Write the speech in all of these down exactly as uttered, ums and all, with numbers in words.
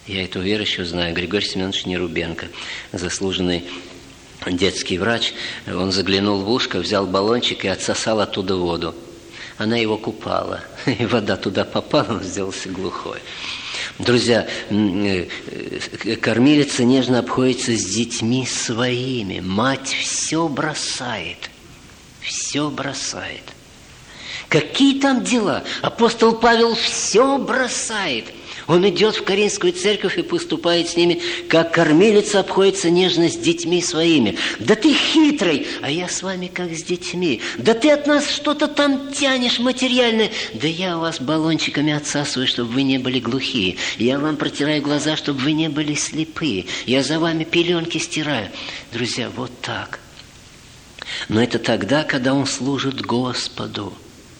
Я эту верующую знаю, Григорий Семенович Нерубенко, заслуженный детский врач. Он заглянул в ушко, взял баллончик и отсосал оттуда воду. Она его купала, и вода туда попала, он сделался глухой. Друзья, кормилица нежно обходится с детьми своими. Мать все бросает, все бросает. Какие там дела? Апостол Павел все бросает. Он идет в Коринфскую церковь и поступает с ними, как кормилица обходится нежно с детьми своими. Да ты хитрый, а я с вами как с детьми. Да ты от нас что-то там тянешь материальное. Да я у вас баллончиками отсасываю, чтобы вы не были глухие. Я вам протираю глаза, чтобы вы не были слепые. Я за вами пеленки стираю. Друзья, вот так. Но это тогда, когда он служит Господу,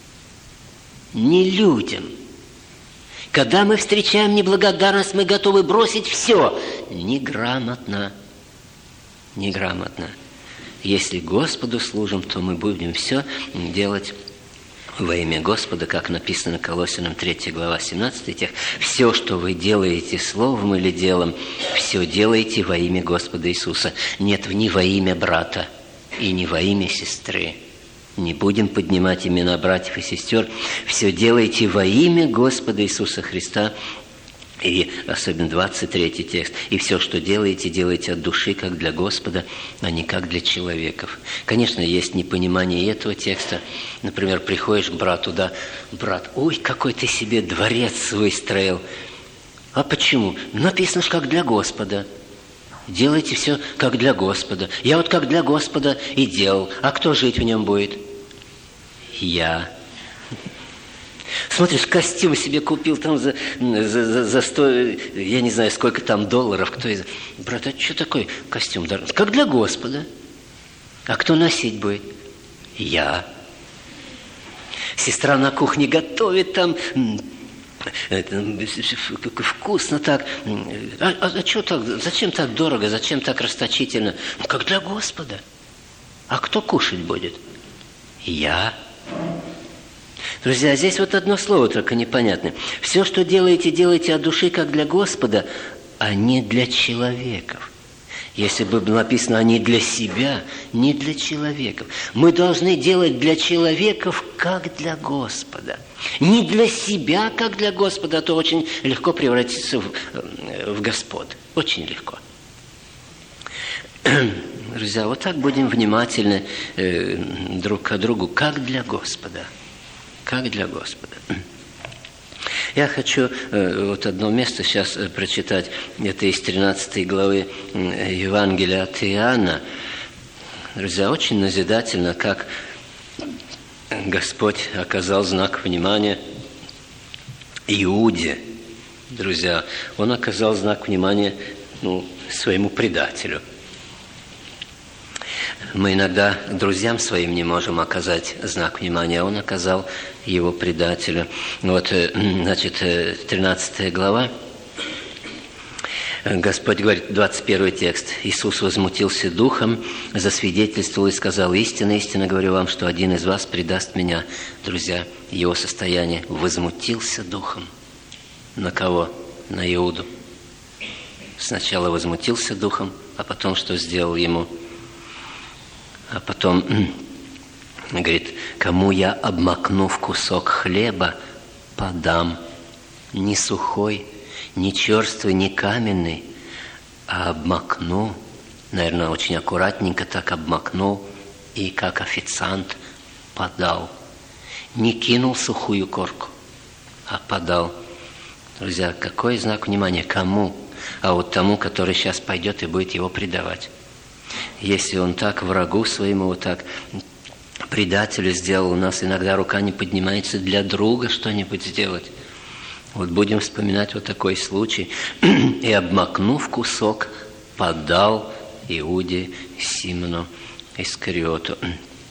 не людям. Когда мы встречаем неблагодарность, мы готовы бросить все. Неграмотно. Неграмотно. Если Господу служим, то мы будем все делать во имя Господа, как написано Колоссянам третья глава, семнадцатый стих. Все, что вы делаете словом или делом, все делаете во имя Господа Иисуса. Нет, не во имя брата и не во имя сестры. Не будем поднимать имена братьев и сестер. Все делайте во имя Господа Иисуса Христа. И особенно двадцать третий текст. И все, что делаете, делайте от души, как для Господа, а не как для человеков. Конечно, есть непонимание этого текста. Например, приходишь к брату, да, брат, ой, какой ты себе дворец выстроил. А почему? Написано же, как для Господа. Делайте все, как для Господа. Я вот как для Господа и делал. А кто жить в нем будет? Я. Смотришь, костюм себе купил там за, за, за, за сто, я не знаю, сколько там долларов. Кто из... Брат, а что такое костюм? Как для Господа. А кто носить будет? Я. Сестра на кухне готовит там... Это, вкусно так. А, а, а что так? Зачем так дорого? Зачем так расточительно? Ну, как для Господа. А кто кушать будет? Я. Друзья, здесь вот одно слово только непонятное. Все, что делаете, делайте от души, как для Господа, а не для человеков. Если бы было написано, а не для себя, не для человеков. Мы должны делать для человеков, как для Господа. Не для себя, как для Господа, а то очень легко превратиться в, в господ. Очень легко. Друзья, вот так будем внимательны э, друг к другу, как для Господа. Как для Господа. Я хочу э, вот одно место сейчас э, прочитать. Это из тринадцатой главы э, Евангелия от Иоанна. Друзья, очень назидательно, как Господь оказал знак внимания Иуде. Друзья, Он оказал знак внимания ну, своему предателю. Мы иногда друзьям своим не можем оказать знак внимания, а Он оказал его предателю. Вот, значит, тринадцатая глава. Господь говорит, двадцать первый текст. Иисус возмутился духом, засвидетельствовал и сказал, истинно, истинно говорю вам, что один из вас предаст меня. Друзья, его состояние возмутился духом. На кого? На Иуду. Сначала возмутился духом, а потом что сделал ему? А потом говорит, кому я обмакну в кусок хлеба, подам, не сухой, не черствый, не каменный, а обмакну, наверное, очень аккуратненько так обмакнул и как официант подал. Не кинул сухую корку, а подал. Друзья, какой знак внимания? Кому? А вот тому, который сейчас пойдет и будет его предавать. Если он так врагу своему, вот так предателю сделал, у нас иногда рука не поднимается для друга что-нибудь сделать. Вот будем вспоминать вот такой случай. И, обмакнув кусок, подал Иуде Симону Искариоту.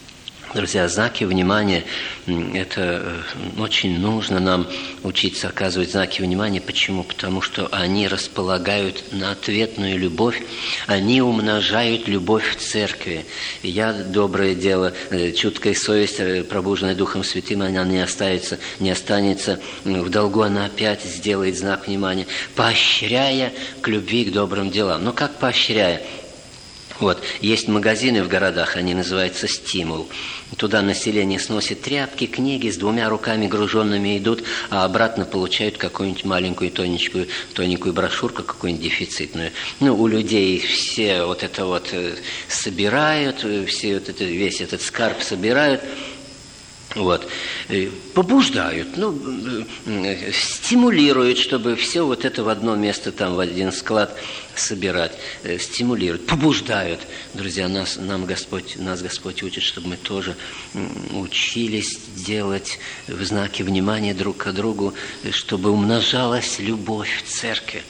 Друзья, знаки внимания – это очень нужно нам учиться оказывать знаки внимания. Почему? Потому что они располагают на ответную любовь, они умножают любовь в церкви. Я доброе дело, чуткая совесть, пробуженная Духом Святым, она не останется, не останется в долгу, она опять сделает знак внимания, поощряя к любви, к добрым делам. Но как поощряя? Вот, есть магазины в городах, они называются «Стимул». Туда население сносит тряпки, книги, с двумя руками груженными идут, а обратно получают какую-нибудь маленькую тоненькую, тоненькую брошюрку, какую-нибудь дефицитную. Ну, у людей все вот это вот собирают, все вот это, весь этот скарб собирают. Вот, побуждают, ну, стимулируют, чтобы все вот это в одно место, там, в один склад собирать, стимулируют, побуждают. Друзья, нас, нам Господь, нас Господь учит, чтобы мы тоже учились делать в знаки внимания друг к другу, чтобы умножалась любовь в церкви.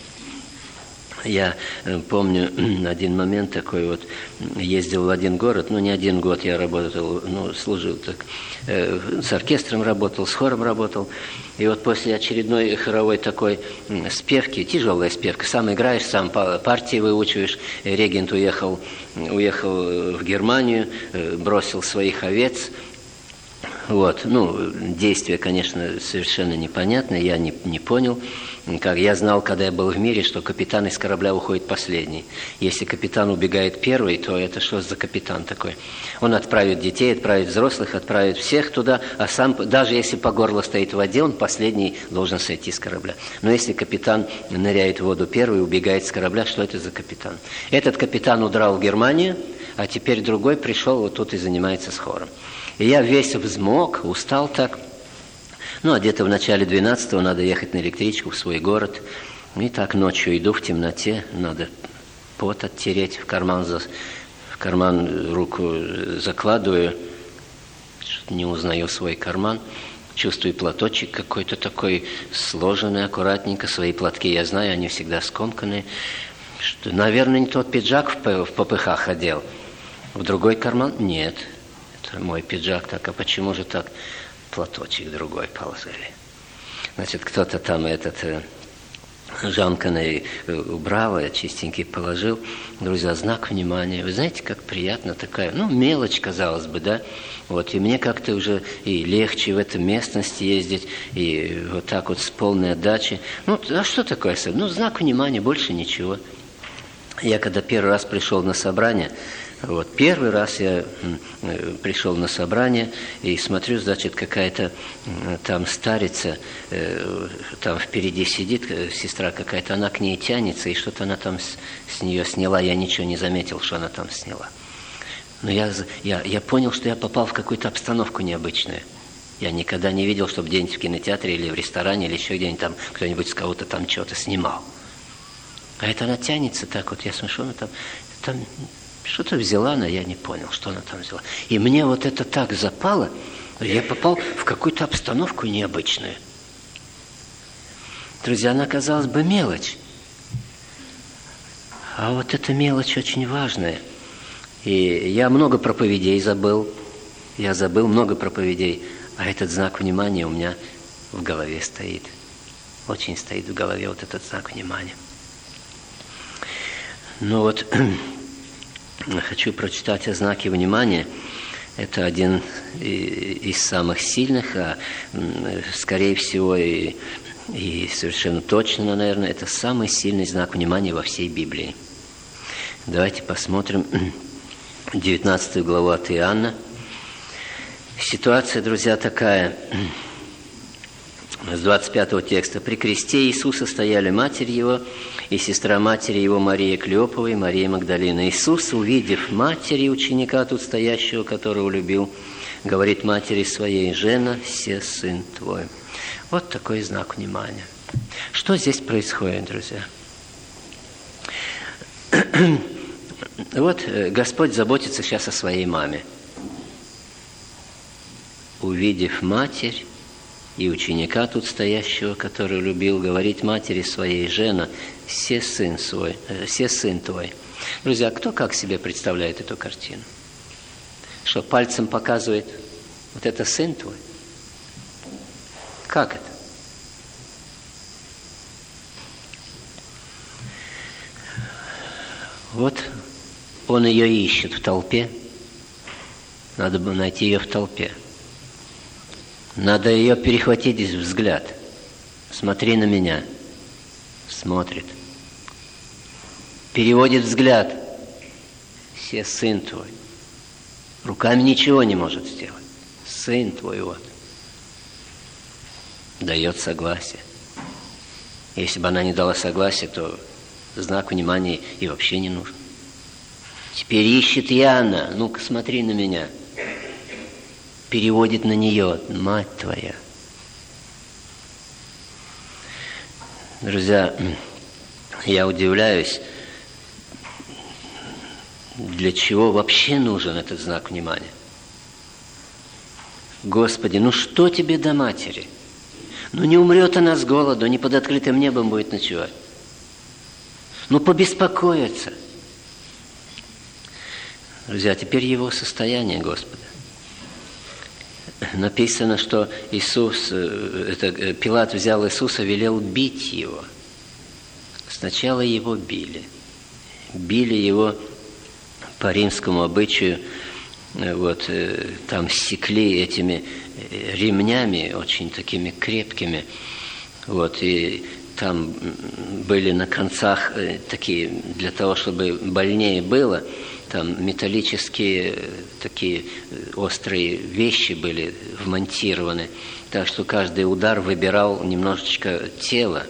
Я помню один момент такой вот, ездил в один город, ну не один год я работал, ну служил так, э, с оркестром работал, с хором работал, и вот после очередной хоровой такой спевки, тяжелая спевка, сам играешь, сам партии выучиваешь, регент уехал, уехал в Германию, бросил своих овец. Вот, ну, действие, конечно, совершенно непонятное, я не, не понял. Как я знал, когда я был в мире, что капитан из корабля уходит последний. Если капитан убегает первый, то это что за капитан такой? Он отправит детей, отправит взрослых, отправит всех туда, а сам, даже если по горло стоит в воде, он последний должен сойти с корабля. Но если капитан ныряет в воду первый, убегает с корабля, что это за капитан? Этот капитан удрал в Германию, а теперь другой пришел вот тут и занимается с хором. И я весь взмок, устал так. Ну, а где-то в начале двенадцатого надо ехать на электричку в свой город. И так ночью иду в темноте, надо пот оттереть, в карман, за, в карман руку закладываю, не узнаю свой карман, чувствую платочек какой-то такой сложенный, аккуратненько. Свои платки я знаю, они всегда скомканные. Что, наверное, не тот пиджак в, в попыхах одел. В другой карман? Нет. Мой пиджак так, а почему же так? Платочек другой положили. Значит, кто-то там этот э, жамканый убрал, я чистенький положил. Друзья, знак внимания. Вы знаете, как приятно такая, ну, мелочь, казалось бы, да? Вот, и мне как-то уже и легче в этой местности ездить, и вот так вот с полной отдачей. Ну, а что такое? Ну, знак внимания, больше ничего. Я когда первый раз пришел на собрание, вот, первый раз я пришел на собрание и смотрю, значит, какая-то там старица, там впереди сидит сестра какая-то, она к ней тянется, и что-то она там с, с нее сняла, я ничего не заметил, что она там сняла. Но я, я, я понял, что я попал в какую-то обстановку необычную. Я никогда не видел, чтобы где-нибудь в кинотеатре или в ресторане, или еще где-нибудь там кто-нибудь с кого-то там что-то снимал. А это она тянется так вот, я смотрю, она там... там что-то взяла она, я не понял, что она там взяла. И мне вот это так запало, я попал в какую-то обстановку необычную. Друзья, она, казалось бы, мелочь. А вот эта мелочь очень важная. И я много проповедей забыл. Я забыл много проповедей. А этот знак внимания у меня в голове стоит. Очень стоит в голове вот этот знак внимания. Ну вот... Хочу прочитать о знаке внимания. Это один из самых сильных, а скорее всего и, и совершенно точно, наверное, это самый сильный знак внимания во всей Библии. Давайте посмотрим девятнадцатую главу от Иоанна. Ситуация, друзья, такая. С двадцать пятого текста. «При кресте Иисуса стояли матерь его и сестра матери его Мария Клеопова и Мария Магдалина. Иисус, увидев матери ученика тут стоящего, которого любил, говорит матери своей: жена, се сын твой». Вот такой знак внимания. Что здесь происходит, друзья? Вот Господь заботится сейчас о своей маме. Увидев матерь и ученика тут стоящего, который любил, говорить матери своей: жена, се сын свой, се сын твой. Друзья, кто как себе представляет эту картину? Что пальцем показывает, вот это сын твой? Как это? Вот он ее ищет в толпе. Надо бы найти ее в толпе. Надо ее перехватить взгляд. Смотри на меня. Смотрит. Переводит взгляд. Все, сын твой. Руками ничего не может сделать. Сын твой вот. Дает согласие. Если бы она не дала согласия, то знак внимания и вообще не нужен. Теперь ищет Иоанна. Ну-ка, смотри на меня. Переводит на нее. Мать твоя. Друзья, я удивляюсь, для чего вообще нужен этот знак внимания. Господи, ну что тебе до матери? Ну не умрет она с голоду, не под открытым небом будет ночевать. Ну побеспокоиться. Друзья, теперь его состояние, Господа. Написано, что Иисус, это, Пилат взял Иисуса, велел бить его. Сначала его били. Били его по римскому обычаю, вот, там секли этими ремнями, очень такими крепкими, вот, и там были на концах такие, для того, чтобы больнее было, там металлические такие острые вещи были вмонтированы, так что каждый удар выбирал немножечко тело.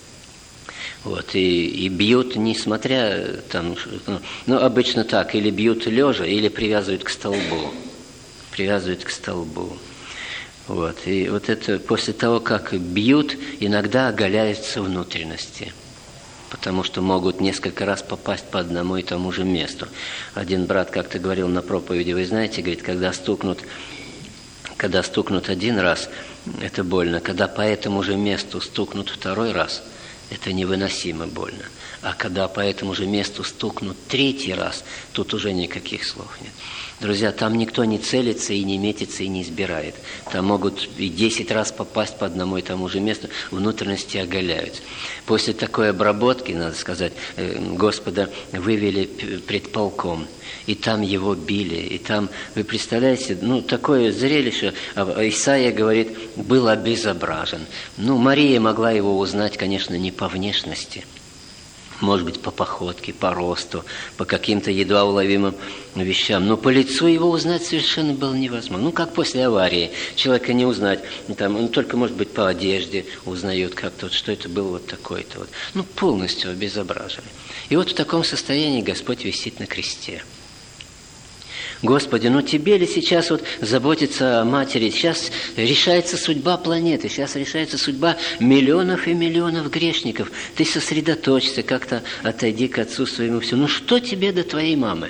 Вот, и, и бьют, несмотря там, ну, ну, обычно так, или бьют лежа, или привязывают к столбу. Привязывают к столбу. Вот, и вот это после того, как бьют, иногда оголяются внутренности, потому что могут несколько раз попасть по одному и тому же месту. Один брат как-то говорил на проповеди, вы знаете, говорит, когда стукнут, когда стукнут один раз, это больно, когда по этому же месту стукнут второй раз, это невыносимо больно. А когда по этому же месту стукнут третий раз, тут уже никаких слов нет. Друзья, там никто не целится и не метится и не избирает. Там могут и десять раз попасть по одному и тому же месту, внутренности оголяются. После такой обработки, надо сказать, Господа вывели пред полком. И там его били, и там, вы представляете, ну, такое зрелище, Исаия говорит, был обезображен. Ну, Мария могла его узнать, конечно, не по внешности, может быть, по походке, по росту, по каким-то едва уловимым вещам, но по лицу его узнать совершенно было невозможно. Ну, как после аварии, человека не узнать, там, ну, только, может быть, по одежде узнают как-то, вот, что это было вот такое-то. Вот. Ну, полностью обезображили. И вот в таком состоянии Господь висит на кресте. Господи, ну тебе ли сейчас вот заботиться о матери? Сейчас решается судьба планеты, сейчас решается судьба миллионов и миллионов грешников. Ты сосредоточься, как-то отойди к отцу своему все. Ну что тебе до твоей мамы?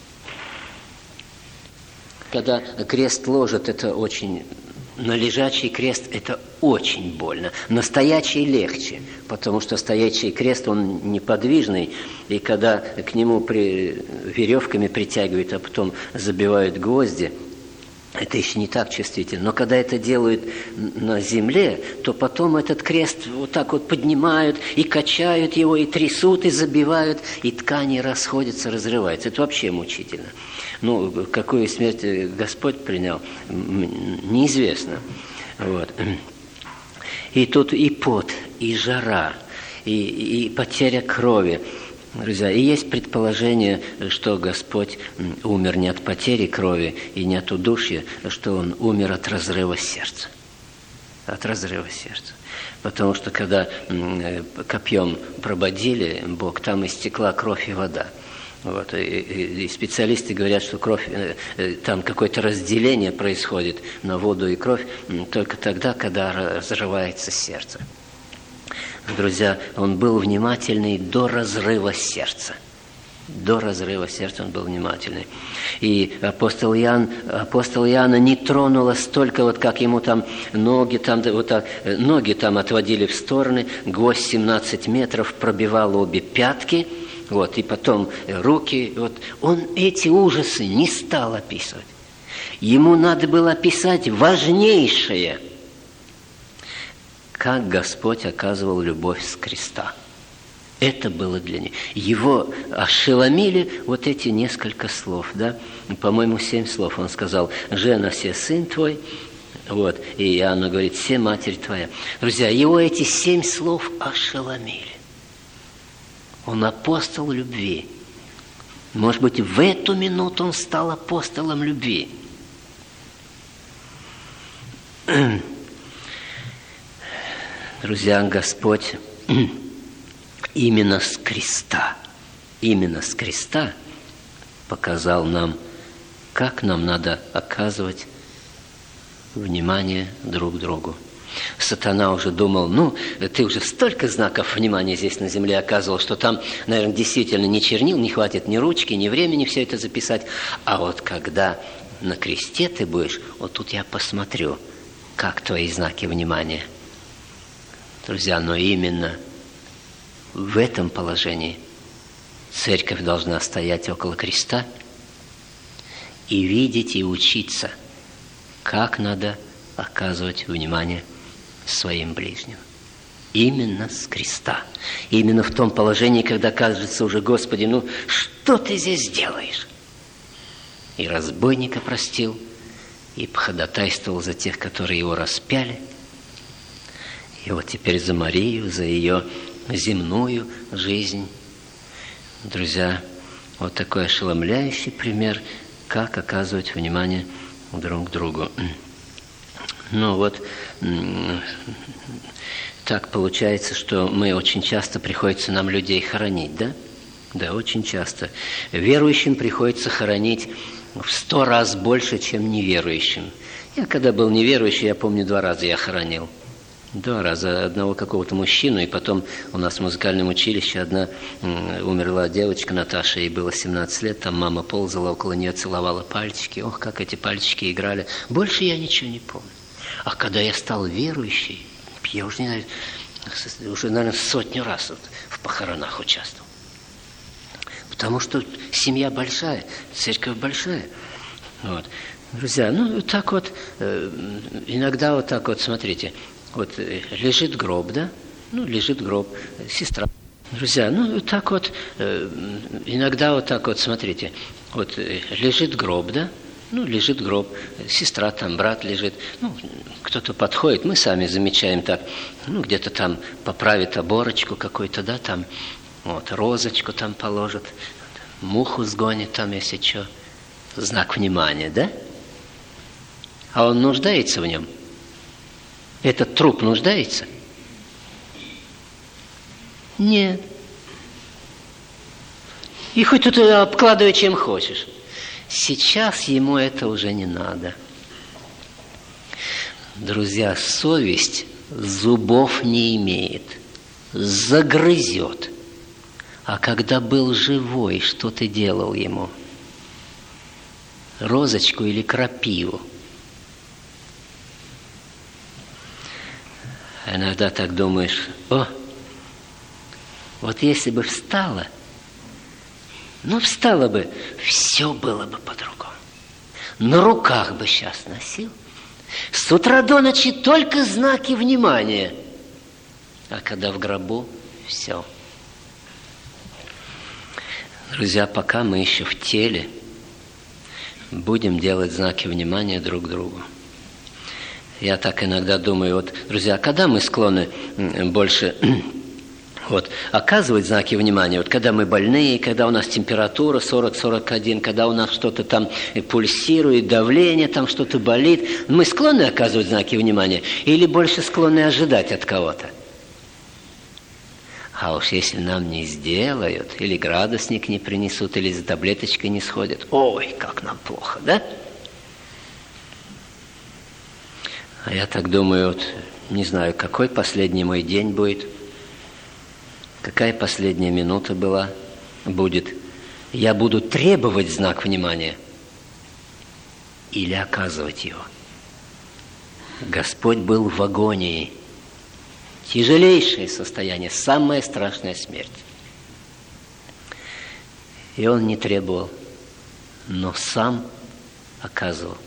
Когда крест ложат, это очень... На лежачий крест это очень больно. На стоячий легче, потому что стоячий крест, он неподвижный, и когда к нему при, веревками притягивают, а потом забивают гвозди, это еще не так чувствительно. Но когда это делают на земле, то потом этот крест вот так вот поднимают и качают его, и трясут, и забивают, и ткани расходятся, разрываются. Это вообще мучительно. Ну, какую смерть Господь принял, неизвестно. Вот. И тут и пот, и жара, и, и потеря крови. Друзья, и есть предположение, что Господь умер не от потери крови и не от удушья, что Он умер от разрыва сердца. От разрыва сердца. Потому что когда копьем прободили Бог, там истекла кровь и вода. Вот, и, и, и специалисты говорят, что кровь, э, там какое-то разделение происходит на воду и кровь только тогда, когда разрывается сердце. Друзья, он был внимательный до разрыва сердца. До разрыва сердца он был внимательный. И апостол Иоанн, апостол Иоанна не тронуло столько, вот как ему там ноги, там, вот так, ноги там отводили в стороны, гвоздь семнадцать метров пробивал обе пятки, вот, и потом руки. Вот. Он эти ужасы не стал описывать. Ему надо было описать важнейшее, как Господь оказывал любовь с креста. Это было для него. Его ошеломили вот эти несколько слов, да? По-моему, семь слов. Он сказал: «Жена, се сын твой». Вот. И Иоанна говорит: «Се матерь твоя». Друзья, его эти семь слов ошеломили. Он апостол любви. Может быть, в эту минуту он стал апостолом любви. Друзья, Господь именно с креста, именно с креста показал нам, как нам надо оказывать внимание друг другу. Сатана уже думал: ну, ты уже столько знаков внимания здесь на земле оказывал, что там, наверное, действительно ни чернил не хватит, ни ручки, ни времени все это записать. А вот когда на кресте ты будешь, вот тут я посмотрю, как твои знаки внимания. Друзья, но именно в этом положении церковь должна стоять около креста и видеть и учиться, как надо оказывать внимание своим ближним. Именно с креста. Именно в том положении, когда кажется уже: Господи, ну что ты здесь делаешь? И разбойника простил, и походатайствовал за тех, которые его распяли. И вот теперь за Марию, за ее земную жизнь. Друзья, вот такой ошеломляющий пример, как оказывать внимание друг другу. Ну вот, так получается, что мы очень часто приходится нам людей хоронить, да? Да, очень часто. Верующим приходится хоронить в сто раз больше, чем неверующим. Я когда был неверующий, я помню, два раза я хоронил. Два раза. Одного какого-то мужчину, и потом у нас в музыкальном училище одна умерла девочка, Наташа, ей было семнадцать лет, там мама ползала около нее, целовала пальчики. Ох, как эти пальчики играли. Больше я ничего не помню. А когда я стал верующий, я уже, не знаю, уже, наверное, сотню раз вот в похоронах участвовал. Потому что семья большая, церковь большая. Вот. Друзья, ну так вот, иногда вот так вот, смотрите, вот лежит гроб, да? Ну, лежит гроб, сестра. Друзья, ну так вот, иногда вот так вот, смотрите, вот лежит гроб, да? Ну, лежит гроб, сестра там, брат лежит. Ну, кто-то подходит, мы сами замечаем так, ну, где-то там поправит оборочку какой-то, да, там, вот, розочку там положит, муху сгонит там, если что. Знак внимания, да? А он нуждается в нем? Этот труп нуждается? Нет. И хоть тут обкладывай чем хочешь. Сейчас ему это уже не надо. Друзья, совесть зубов не имеет, загрызет. А когда был живой, что ты делал ему? Розочку или крапиву? Иногда так думаешь: о, вот если бы встала, ну, встала бы, все было бы по-другому. На руках бы сейчас носил. С утра до ночи только знаки внимания. А когда в гробу, все. Друзья, пока мы еще в теле, будем делать знаки внимания друг другу. Я так иногда думаю, вот, друзья, когда мы склонны больше... Вот, оказывать знаки внимания, вот когда мы больные, когда у нас температура сорок сорок один, когда у нас что-то там пульсирует, давление, там что-то болит, мы склонны оказывать знаки внимания или больше склонны ожидать от кого-то? А уж если нам не сделают, или градусник не принесут, или за таблеточкой не сходят, ой, как нам плохо, да? А я так думаю, вот, не знаю, какой последний мой день будет. Какая последняя минута была, будет? Я буду требовать знак внимания или оказывать его? Господь был в агонии. Тяжелейшее состояние, самая страшная смерть. И Он не требовал, но сам оказывал.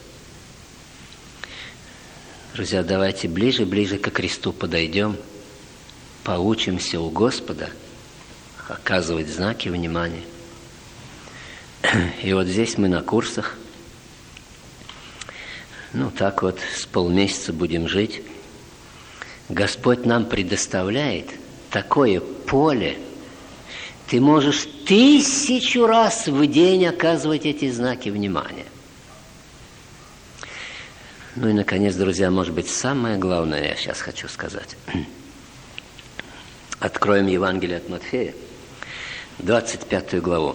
Друзья, давайте ближе-ближе ко кресту подойдем, поучимся у Господа оказывать знаки внимания. И вот здесь мы на курсах. Ну, так вот, с полмесяца будем жить. Господь нам предоставляет такое поле. Ты можешь тысячу раз в день оказывать эти знаки внимания. Ну и, наконец, друзья, может быть, самое главное я сейчас хочу сказать. Откроем Евангелие от Матфея, двадцать пятую главу.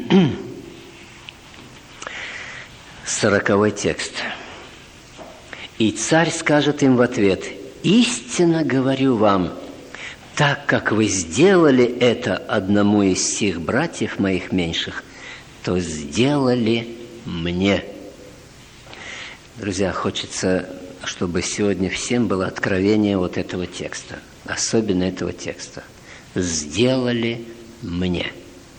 Сороковой текст. «И царь скажет им в ответ: истинно говорю вам, так как вы сделали это одному из сих братьев моих меньших, то сделали мне». Друзья, хочется, чтобы сегодня всем было откровение вот этого текста, особенно этого текста. «Сделали мне».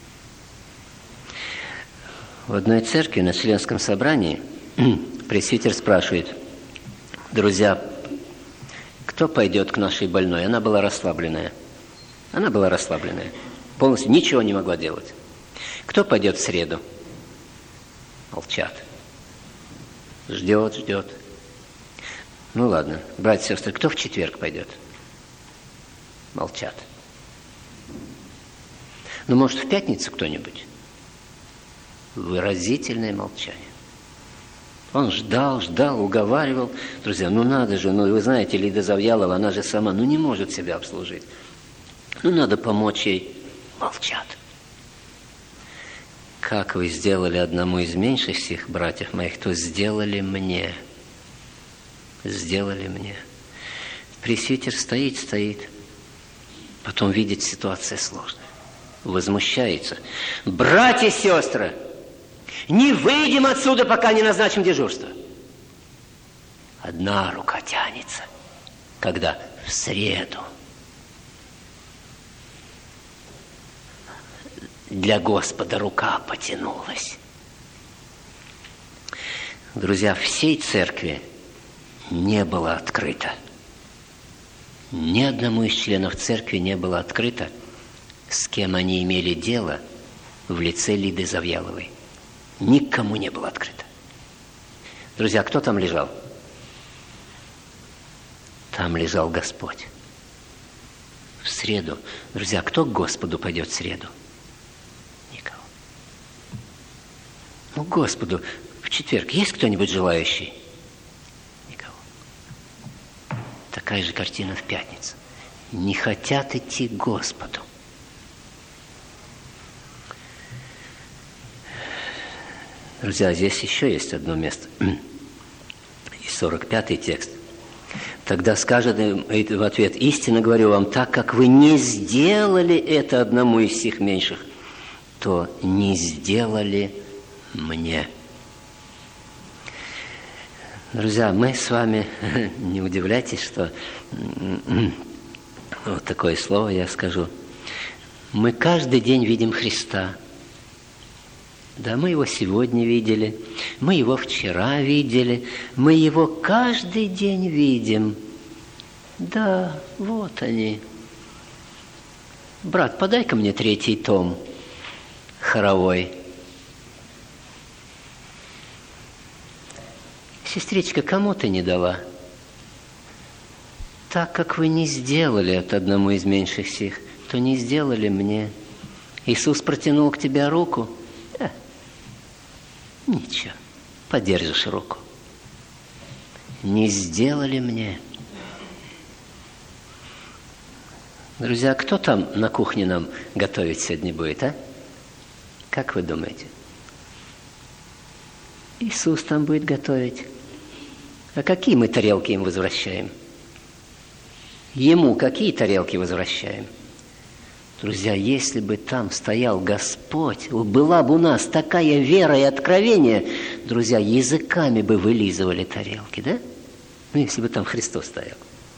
В одной церкви на членском собрании пресвитер спрашивает: друзья, кто пойдет к нашей больной? Она была расслабленная. Она была расслабленная. Полностью ничего не могла делать. Кто пойдет в среду? Молчат. Ждет, ждет. Ну ладно, братья и сестры, кто в четверг пойдет? Молчат. Ну, может, в пятницу кто-нибудь? Выразительное молчание. Он ждал, ждал, уговаривал. Друзья, ну надо же, ну вы знаете, Лида Завьялова, она же сама, ну не может себя обслужить. Ну надо помочь ей. Молчат. Как вы сделали одному из меньших сих братьев моих, то сделали мне. Сделали мне. Пресвитер стоит, стоит. Потом видит, ситуация сложная. Возмущается. Братья и сестры, не выйдем отсюда, пока не назначим дежурство. Одна рука тянется. Когда? В среду. Для Господа рука потянулась. Друзья, всей церкви не было открыто. Ни одному из членов церкви не было открыто, с кем они имели дело в лице Лиды Завьяловой. Никому не было открыто. Друзья, кто там лежал? Там лежал Господь. В среду. Друзья, кто к Господу пойдет в среду? Никого. Ну, к Господу в четверг есть кто-нибудь желающий? Никого. Такая же картина в пятницу. Не хотят идти к Господу. Друзья, здесь еще есть одно место. И сорок пятый текст. Тогда скажет им в ответ: истинно говорю вам, так как вы не сделали это одному из сих меньших, то не сделали мне. Друзья, мы с вами, не удивляйтесь, что вот такое слово я скажу. Мы каждый день видим Христа. Да, мы его сегодня видели, мы его вчера видели, мы его каждый день видим. Да, вот они. Брат, подай-ка мне третий том хоровой. Сестричка, кому ты не дала? Так как вы не сделали это одному из меньших сих, то не сделали мне. Иисус протянул к тебе руку. Ничего, подержишь руку. Не сделали мне. Друзья, кто там на кухне нам готовить сегодня будет, а? Как вы думаете? Иисус там будет готовить. А какие мы тарелки им возвращаем? Ему какие тарелки возвращаем? Друзья, если бы там стоял Господь, была бы у нас такая вера и откровение, друзья, языками бы вылизывали тарелки, да? Ну, если бы там Христос стоял.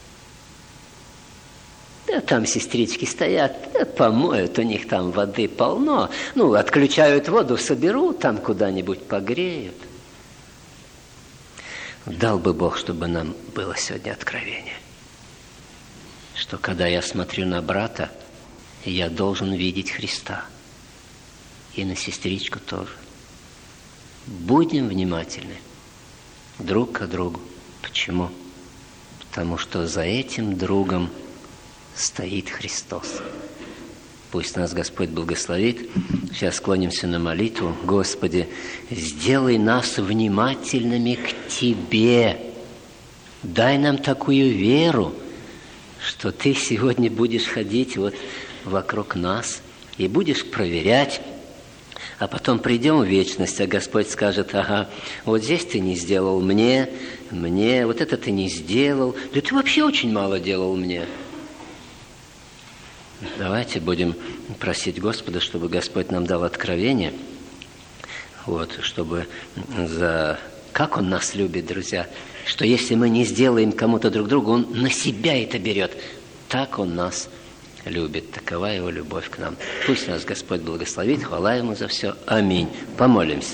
Да там сестрички стоят, да, помоют, у них там воды полно. Ну, отключают воду, соберут, там куда-нибудь погреют. Дал бы Бог, чтобы нам было сегодня откровение, что когда я смотрю на брата, я должен видеть Христа. И на сестричку тоже. Будем внимательны друг к другу. Почему? Потому что за этим другом стоит Христос. Пусть нас Господь благословит. Сейчас склонимся на молитву. Господи, сделай нас внимательными к Тебе. Дай нам такую веру, что Ты сегодня будешь ходить вот вокруг нас и будешь проверять, а потом придем в вечность, а Господь скажет: ага, вот здесь ты не сделал мне, мне, вот это ты не сделал, да ты вообще очень мало делал мне. Давайте будем просить Господа, чтобы Господь нам дал откровение, вот, чтобы за... Как Он нас любит, друзья, что если мы не сделаем кому-то друг другу, Он на себя это берет. Так Он нас любит. Такова Его любовь к нам. Пусть нас Господь благословит. Хвала Ему за все. Аминь. Помолимся.